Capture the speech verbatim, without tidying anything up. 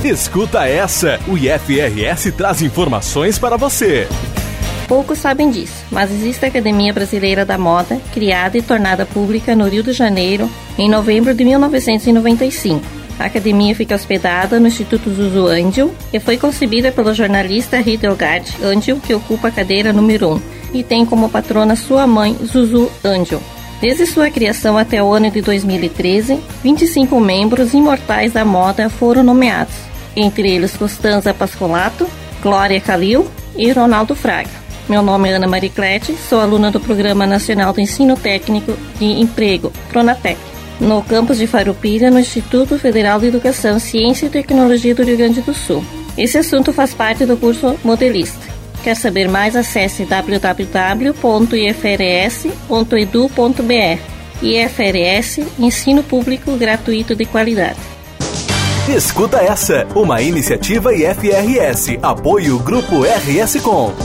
Escuta essa, o I F R S traz informações para você. Poucos sabem disso, mas existe a Academia Brasileira da Moda, criada e tornada pública no Rio de Janeiro em novembro de mil novecentos e noventa e cinco. A academia fica hospedada no Instituto Zuzu Angel e foi concebida pelo jornalista Hildegard Angel, que ocupa a cadeira número um, e tem como patrona sua mãe, Zuzu Angel. Desde sua criação até o ano de dois mil e treze, vinte e cinco membros imortais da moda foram nomeados, entre eles Costanza Pascolato, Glória Calil e Ronaldo Fraga. Meu nome é Ana Mariclete, sou aluna do Programa Nacional de Ensino Técnico de Emprego, Pronatec, no campus de Farroupilha, no Instituto Federal de Educação, Ciência e Tecnologia do Rio Grande do Sul. Esse assunto faz parte do curso Modelista. Quer saber mais? Acesse w w w ponto i f r s ponto e d u ponto b r. I F R S, Ensino Público Gratuito de Qualidade. Escuta essa, uma iniciativa I F R S, apoio Grupo R S Com.